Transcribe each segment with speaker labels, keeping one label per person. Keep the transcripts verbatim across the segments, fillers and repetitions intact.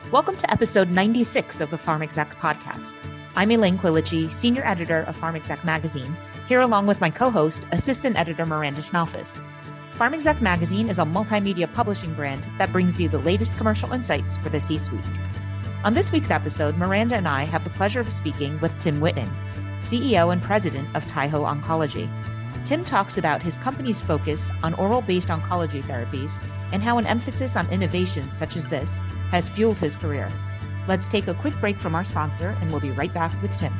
Speaker 1: Welcome to episode ninety-six of the PharmExec podcast. I'm Elaine Quilici, senior editor of PharmExec magazine, here along with my co-host, assistant editor Miranda Schnalfus. PharmExec magazine is a multimedia publishing brand that brings you the latest commercial insights for the C-suite. On this week's episode, Miranda and I have the pleasure of speaking with Tim Witten, C E O and president of Taiho Oncology. Tim talks about his company's focus on oral-based oncology therapies and how an emphasis on innovation such as this has fueled his career. Let's take a quick break from our sponsor, and we'll be right back with Tim.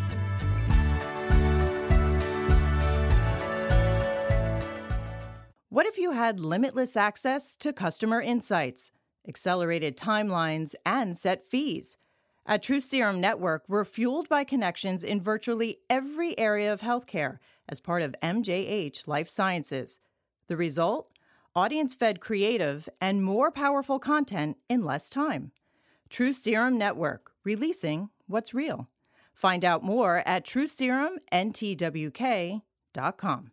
Speaker 2: What if you had limitless access to customer insights, accelerated timelines, and set fees? At TruSerum Network, we're fueled by connections in virtually every area of healthcare as part of M J H Life Sciences. The result? Audience-fed creative and more powerful content in less time. TruSerum Network, releasing what's real. Find out more at true serum n t w k dot com.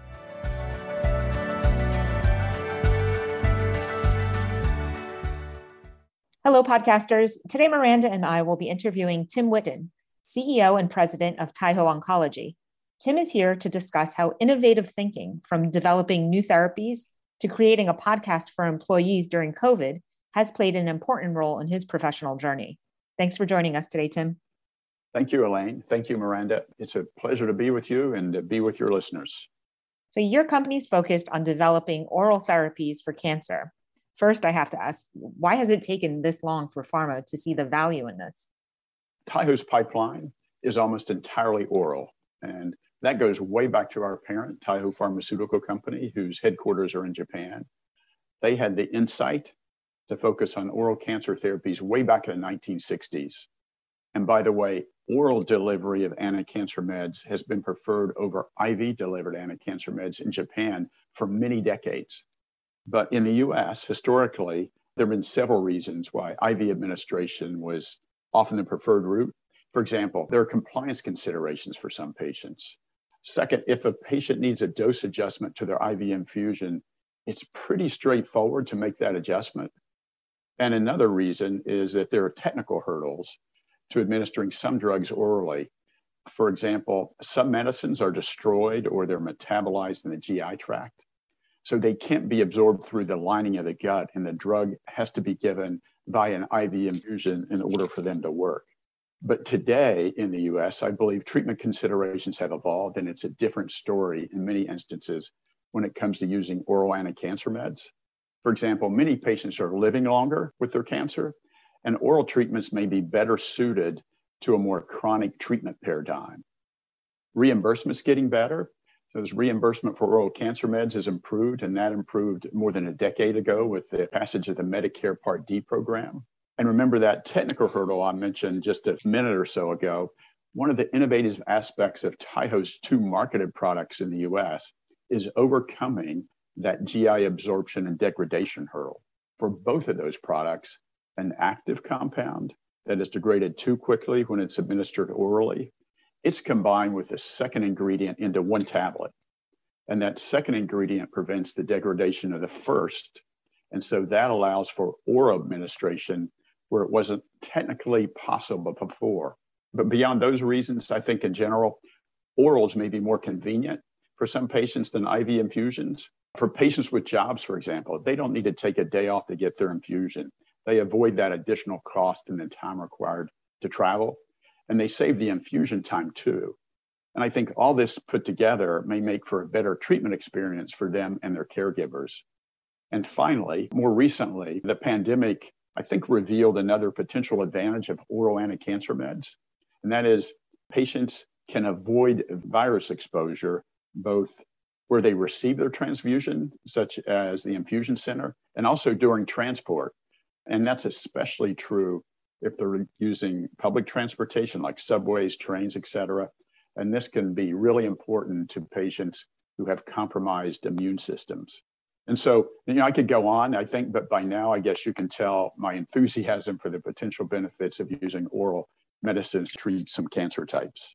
Speaker 1: Hello, podcasters. Today, Miranda and I will be interviewing Tim Witten, C E O and president of Taiho Oncology. Tim is here to discuss how innovative thinking, from developing new therapies to creating a podcast for employees during COVID, has played an important role in his professional journey. Thanks for joining us today, Tim.
Speaker 3: Thank you, Elaine. Thank you, Miranda. It's a pleasure to be with you and to be with your listeners.
Speaker 1: So your company's focused on developing oral therapies for cancer. First, I have to ask, why has it taken this long for pharma to see the value in this?
Speaker 3: Taiho's pipeline is almost entirely oral, and that goes way back to our parent, Taiho Pharmaceutical Company, whose headquarters are in Japan. They had the insight to focus on oral cancer therapies way back in the nineteen sixties. And by the way, oral delivery of anti-cancer meds has been preferred over I V-delivered anti-cancer meds in Japan for many decades. But in the U S, historically, there have been several reasons why I V administration was often the preferred route. For example, there are compliance considerations for some patients. Second, if a patient needs a dose adjustment to their I V infusion, it's pretty straightforward to make that adjustment. And another reason is that there are technical hurdles to administering some drugs orally. For example, some medicines are destroyed or they're metabolized in the G I tract. So they can't be absorbed through the lining of the gut, and the drug has to be given by an I V infusion in order for them to work. But today in the U S, I believe treatment considerations have evolved, and it's a different story in many instances when it comes to using oral anti-cancer meds. For example, many patients are living longer with their cancer, and oral treatments may be better suited to a more chronic treatment paradigm. Reimbursement's getting better. So as reimbursement for oral cancer meds has improved, and that improved more than a decade ago with the passage of the Medicare Part D program. And remember that technical hurdle I mentioned just a minute or so ago. One of the innovative aspects of Taiho's two marketed products in the U S is overcoming that G I absorption and degradation hurdle. For both of those products, an active compound that is degraded too quickly when it's administered orally, it's combined with a second ingredient into one tablet. And that second ingredient prevents the degradation of the first. And so that allows for oral administration where it wasn't technically possible before. But beyond those reasons, I think in general, orals may be more convenient for some patients than I V infusions. For patients with jobs, for example, they don't need to take a day off to get their infusion. They avoid that additional cost and the time required to travel. And they save the infusion time too. And I think all this put together may make for a better treatment experience for them and their caregivers. And finally, more recently, the pandemic, I think, revealed another potential advantage of oral anti-cancer meds. And that is patients can avoid virus exposure, both where they receive their transfusion, such as the infusion center, and also during transport. And that's especially true if they're using public transportation like subways, trains, et cetera. And this can be really important to patients who have compromised immune systems. And so, you know, I could go on, I think, but by now, I guess you can tell my enthusiasm for the potential benefits of using oral medicines to treat some cancer types.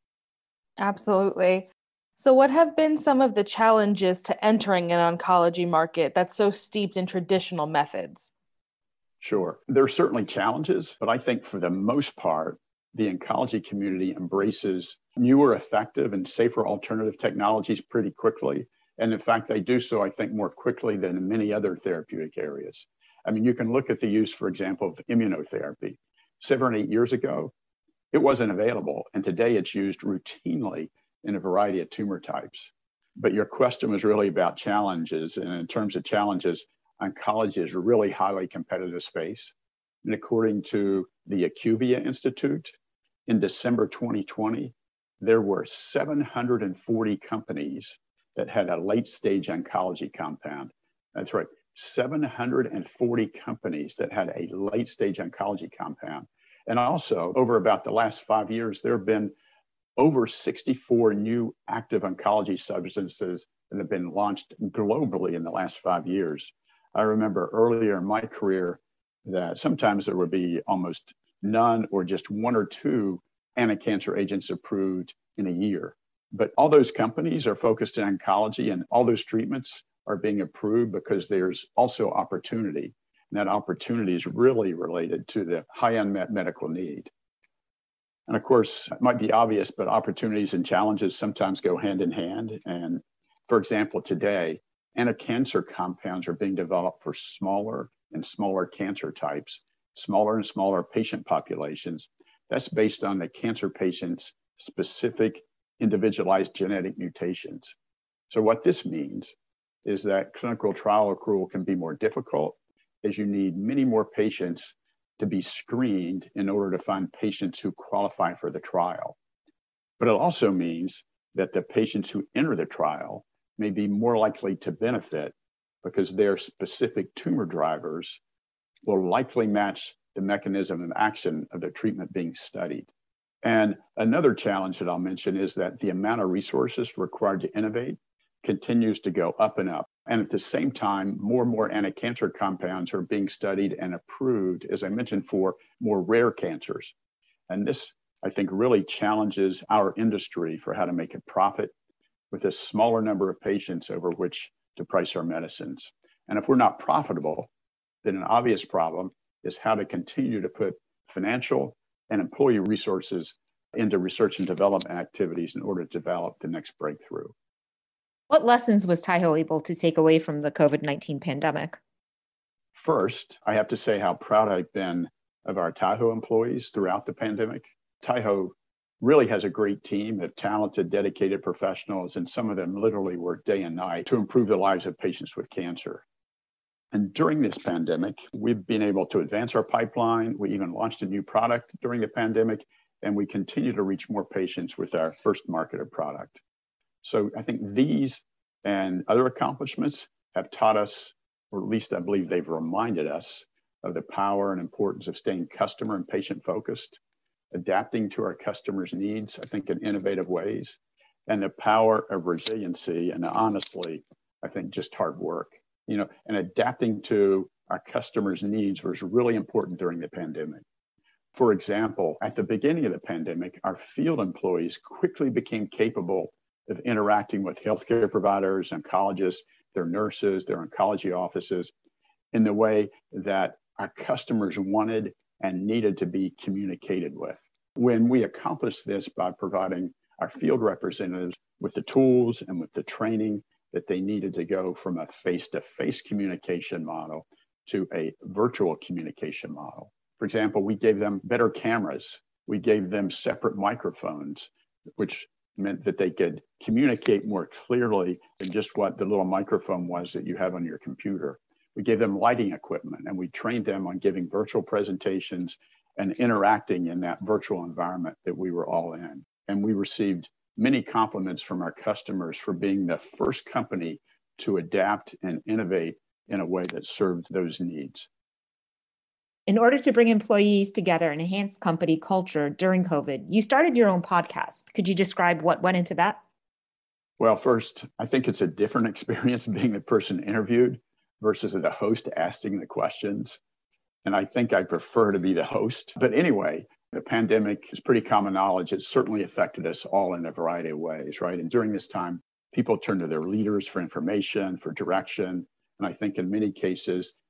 Speaker 4: Absolutely. So what have been some of the challenges to entering an oncology market that's so steeped in traditional methods?
Speaker 3: Sure. There are certainly challenges, but I think for the most part, the oncology community embraces newer, effective, and safer alternative technologies pretty quickly. And in fact, they do so, I think, more quickly than in many other therapeutic areas. I mean, you can look at the use, for example, of immunotherapy. Seven or eight years ago, it wasn't available. And today it's used routinely in a variety of tumor types. But your question was really about challenges. And in terms of challenges, oncology is a really highly competitive space. And according to the IQVIA Institute, in December twenty twenty, there were seven hundred forty companies that had a late-stage oncology compound. That's right, seven hundred forty companies that had a late-stage oncology compound. And also, over about the last five years, there have been over sixty-four new active oncology substances that have been launched globally in the last five years. I remember earlier in my career that sometimes there would be almost none or just one or two anti-cancer agents approved in a year. But all those companies are focused in oncology, and all those treatments are being approved because there's also opportunity. And that opportunity is really related to the high unmet medical need. And of course, it might be obvious, but opportunities and challenges sometimes go hand in hand. And for example, today, anti-cancer compounds are being developed for smaller and smaller cancer types, smaller and smaller patient populations. That's based on the cancer patient's specific individualized genetic mutations. So what this means is that clinical trial accrual can be more difficult, as you need many more patients to be screened in order to find patients who qualify for the trial. But it also means that the patients who enter the trial may be more likely to benefit because their specific tumor drivers will likely match the mechanism of action of the treatment being studied. And another challenge that I'll mention is that the amount of resources required to innovate continues to go up and up. And at the same time, more and more anti-cancer compounds are being studied and approved, as I mentioned, for more rare cancers. And this, I think, really challenges our industry for how to make a profit with a smaller number of patients over which to price our medicines. And if we're not profitable, then an obvious problem is how to continue to put financial and employee resources into research and development activities in order to develop the next breakthrough.
Speaker 1: What lessons was Taiho able to take away from the COVID nineteen pandemic?
Speaker 3: First, I have to say how proud I've been of our Taiho employees throughout the pandemic. Taiho really has a great team of talented, dedicated professionals, and some of them literally work day and night to improve the lives of patients with cancer. And during this pandemic, we've been able to advance our pipeline. We even launched a new product during the pandemic, and we continue to reach more patients with our first marketed product. So I think these and other accomplishments have taught us, or at least I believe they've reminded us, of the power and importance of staying customer and patient focused, adapting to our customers' needs, I think, in innovative ways, and the power of resiliency and honestly, I think, just hard work. You know, and adapting to our customers' needs was really important during the pandemic. For example, at the beginning of the pandemic, our field employees quickly became capable of interacting with healthcare providers, oncologists, their nurses, their oncology offices in the way that our customers wanted and needed to be communicated with. When we accomplished this by providing our field representatives with the tools and with the training that they needed to go from a face-to-face communication model to a virtual communication model. For example, we gave them better cameras. We gave them separate microphones, which meant that they could communicate more clearly than just what the little microphone was that you have on your computer. We gave them lighting equipment, and we trained them on giving virtual presentations and interacting in that virtual environment that we were all in. And we received many compliments from our customers for being the first company to adapt and innovate in a way that served those needs.
Speaker 1: In order to bring employees together and enhance company culture during COVID, you started your own podcast. Could you describe what went into that?
Speaker 3: Well, first, I think it's a different experience being the person interviewed versus the host asking the questions. And I think I prefer to be the host. But anyway, the pandemic is pretty common knowledge. It certainly affected us all in a variety of ways, right? And during this time, people turned to their leaders for information, for direction. And I think in many cases,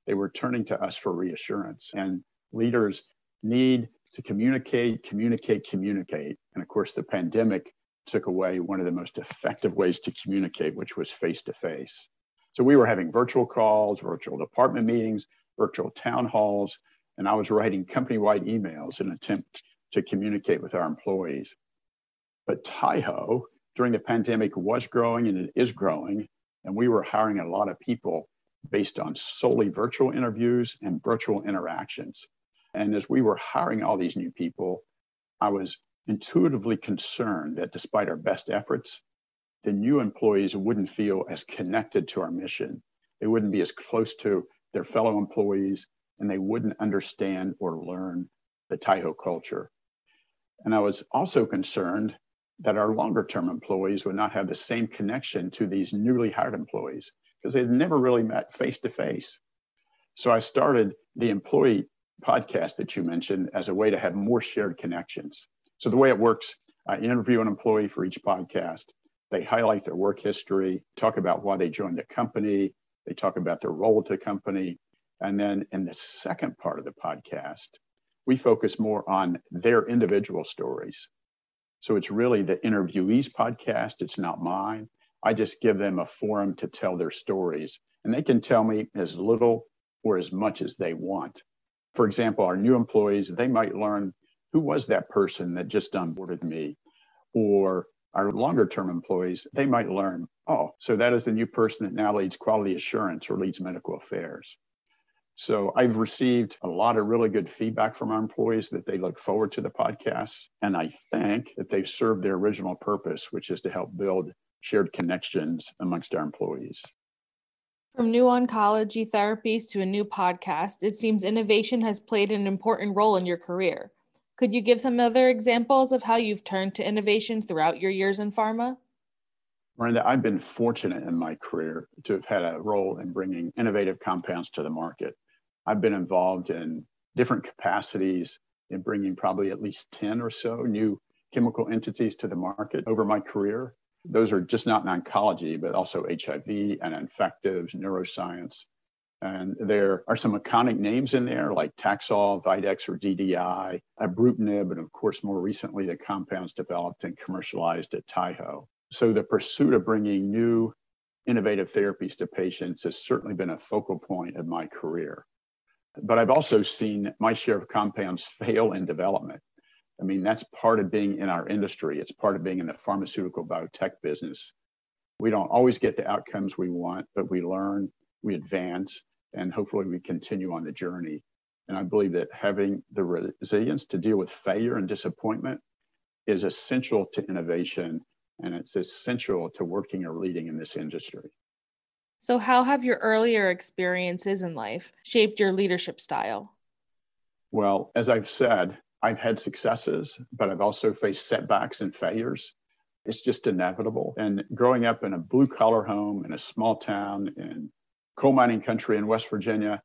Speaker 3: They were turning to us for reassurance. And leaders need to communicate, communicate, communicate. And of course, the pandemic took away one of the most effective ways to communicate, which was face-to-face. So we were having virtual calls, virtual department meetings, virtual town halls, and I was writing company-wide emails in an attempt to communicate with our employees. But Taiho, during the pandemic, was growing and it is growing, and we were hiring a lot of people based on solely virtual interviews and virtual interactions. And as we were hiring all these new people, I was intuitively concerned that despite our best efforts, the new employees wouldn't feel as connected to our mission. They wouldn't be as close to their fellow employees, and they wouldn't understand or learn the Taiho culture. And I was also concerned that our longer term employees would not have the same connection to these newly hired employees because they'd never really met face to face. So I started the employee podcast that you mentioned as a way to have more shared connections. So the way it works, I interview an employee for each podcast. They highlight their work history, talk about why they joined the company. They talk about their role at the company. And then in the second part of the podcast, we focus more on their individual stories. So it's really the interviewee's podcast. It's not mine. I just give them a forum to tell their stories. And they can tell me as little or as much as they want. For example, our new employees, they might learn, who was that person that just onboarded me? Or our longer term employees, they might learn, oh, so that is the new person that now leads quality assurance or leads medical affairs. So I've received a lot of really good feedback from our employees that they look forward to the podcasts. And I think that they've served their original purpose, which is to help build shared connections amongst our employees.
Speaker 4: From new oncology therapies to a new podcast, it seems innovation has played an important role in your career. Could you give some other examples of how you've turned to innovation throughout your years in pharma?
Speaker 3: Miranda, I've been fortunate in my career to have had a role in bringing innovative compounds to the market. I've been involved in different capacities in bringing probably at least ten or so new chemical entities to the market over my career. Those are just not in oncology, but also H I V and infectives, neuroscience. And there are some iconic names in there like Taxol, Videx, or D D I, ibrutinib, and of course, more recently, the compounds developed and commercialized at Taiho. So the pursuit of bringing new innovative therapies to patients has certainly been a focal point of my career. But I've also seen my share of compounds fail in development. I mean, that's part of being in our industry. It's part of being in the pharmaceutical biotech business. We don't always get the outcomes we want, but we learn, we advance, and hopefully we continue on the journey. And I believe that having the resilience to deal with failure and disappointment is essential to innovation, and it's essential to working or leading in this industry.
Speaker 4: So how have your earlier experiences in life shaped your leadership style?
Speaker 3: Well, as I've said, I've had successes, but I've also faced setbacks and failures. It's just inevitable. And growing up in a blue collar home in a small town in coal mining country in West Virginia,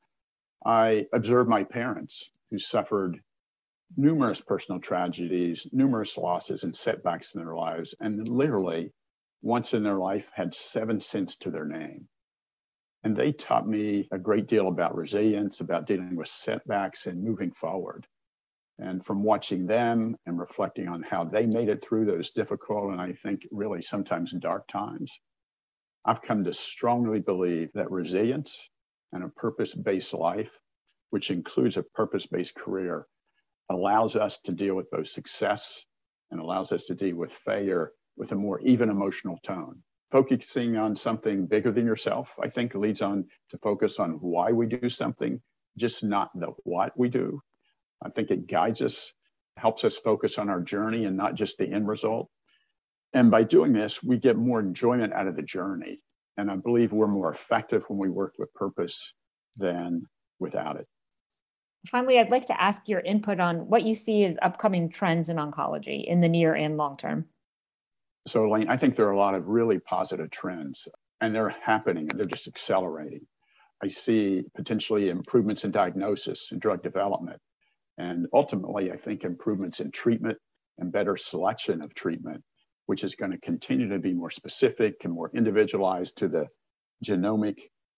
Speaker 3: I observed my parents who suffered numerous personal tragedies, numerous losses and setbacks in their lives, and literally once in their life had seven cents to their name. And they taught me a great deal about resilience, about dealing with setbacks and moving forward. And from watching them and reflecting on how they made it through those difficult and I think really sometimes dark times, I've come to strongly believe that resilience and a purpose-based life, which includes a purpose-based career, allows us to deal with both success and allows us to deal with failure with a more even emotional tone. Focusing on something bigger than yourself, I think, leads on to focus on why we do something, just not the what we do. I think it guides us, helps us focus on our journey and not just the end result. And by doing this, we get more enjoyment out of the journey. And I believe we're more effective when we work with purpose than without it.
Speaker 1: Finally, I'd like to ask your input on what you see as upcoming trends in oncology in the near and long term.
Speaker 3: So, Elaine, I think there are a lot of really positive trends, and they're happening, and they're just accelerating. I see potentially improvements in diagnosis and drug development. And ultimately, I think improvements in treatment and better selection of treatment, which is going to continue to be more specific and more individualized to the genomic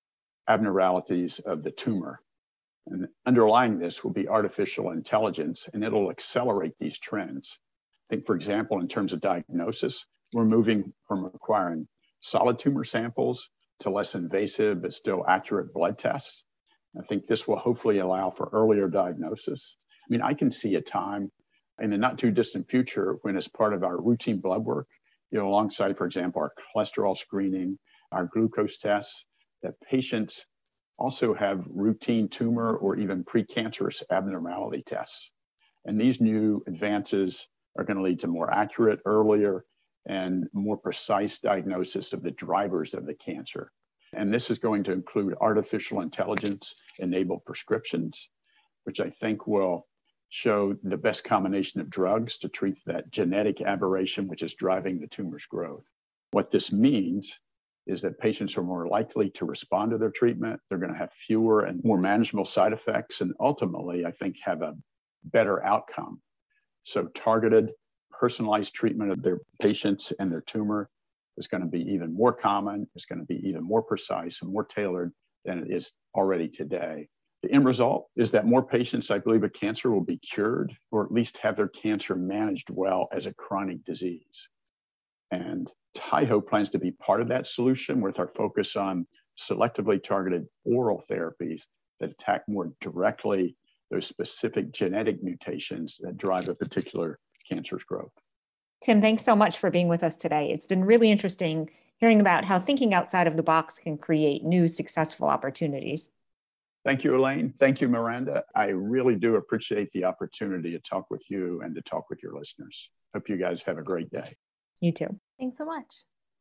Speaker 3: abnormalities of the tumor. And underlying this will be artificial intelligence, and it'll accelerate these trends. I think, for example, in terms of diagnosis, we're moving from requiring solid tumor samples to less invasive but still accurate blood tests. I think this will hopefully allow for earlier diagnosis. I mean, I can see a time in the not too distant future when, as part of our routine blood work, you know, alongside, for example, our cholesterol screening, our glucose tests, that patients also have routine tumor or even precancerous abnormality tests. And these new advances are going to lead to more accurate, earlier, and more precise diagnosis of the drivers of the cancer. And this is going to include artificial intelligence-enabled prescriptions, which I think will show the best combination of drugs to treat that genetic aberration which is driving the tumor's growth. What this means is that patients are more likely to respond to their treatment. They're going to have fewer and more manageable side effects, and ultimately, I think, have a better outcome. So targeted, personalized treatment of their patients and their tumor is going to be even more common. It's going to be even more precise and more tailored than it is already today. The end result is that more patients, I believe, with cancer will be cured, or at least have their cancer managed well as a chronic disease. And Taiho plans to be part of that solution with our focus on selectively targeted oral therapies that attack more directly those specific genetic mutations that drive a particular cancer's growth.
Speaker 1: Tim, thanks so much for being with us today. It's been really interesting hearing about how thinking outside of the box can create new successful opportunities.
Speaker 3: Thank you, Elaine. Thank you, Miranda. I really do appreciate the opportunity to talk with you and to talk with your listeners. Hope you guys have a great day.
Speaker 1: You too.
Speaker 4: Thanks so much.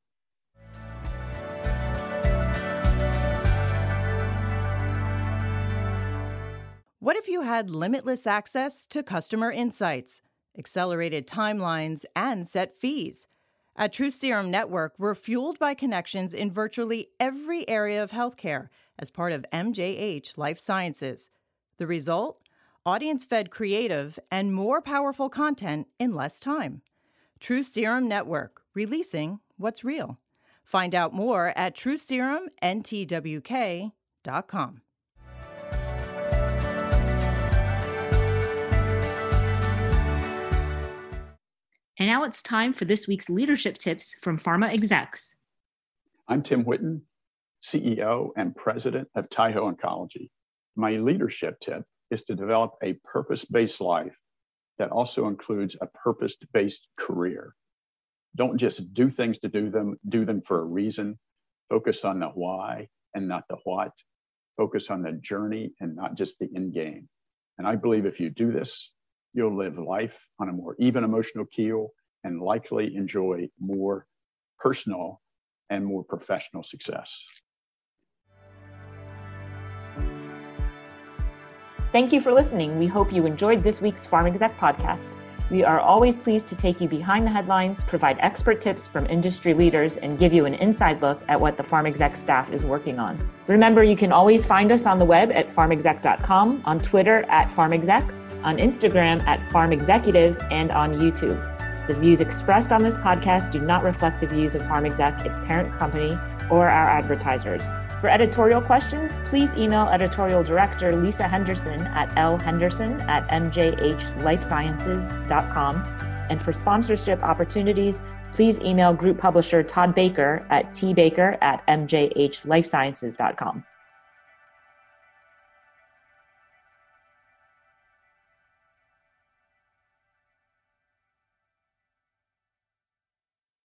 Speaker 2: What if you had limitless access to customer insights, accelerated timelines, and set fees? At True Serum Network, we're fueled by connections in virtually every area of healthcare as part of M J H Life Sciences. The result? Audience-fed creative and more powerful content in less time. True Serum Network, releasing what's real. Find out more at true serum n t w k dot com.
Speaker 1: And now it's time for this week's leadership tips from Pharma Execs.
Speaker 3: I'm Tim Whitten, C E O and President of Taiho Oncology. My leadership tip is to develop a purpose-based life that also includes a purpose-based career. Don't just do things to do them, do them for a reason. Focus on the why and not the what. Focus on the journey and not just the end game. And I believe if you do this, you'll live life on a more even emotional keel and likely enjoy more personal and more professional success.
Speaker 1: Thank you for listening. We hope you enjoyed this week's Pharm Exec podcast. We are always pleased to take you behind the headlines, provide expert tips from industry leaders, and give you an inside look at what the Pharm Exec staff is working on. Remember, you can always find us on the web at pharm exec dot com, on Twitter at pharmexec, on Instagram at pharmexecutive, and on YouTube. The views expressed on this podcast do not reflect the views of Pharm Exec, its parent company, or our advertisers. For editorial questions, please email editorial director Lisa Henderson at lhenderson at m j h life sciences dot com. And for sponsorship opportunities, please email group publisher Todd Baker at tbaker at m j h life sciences dot com.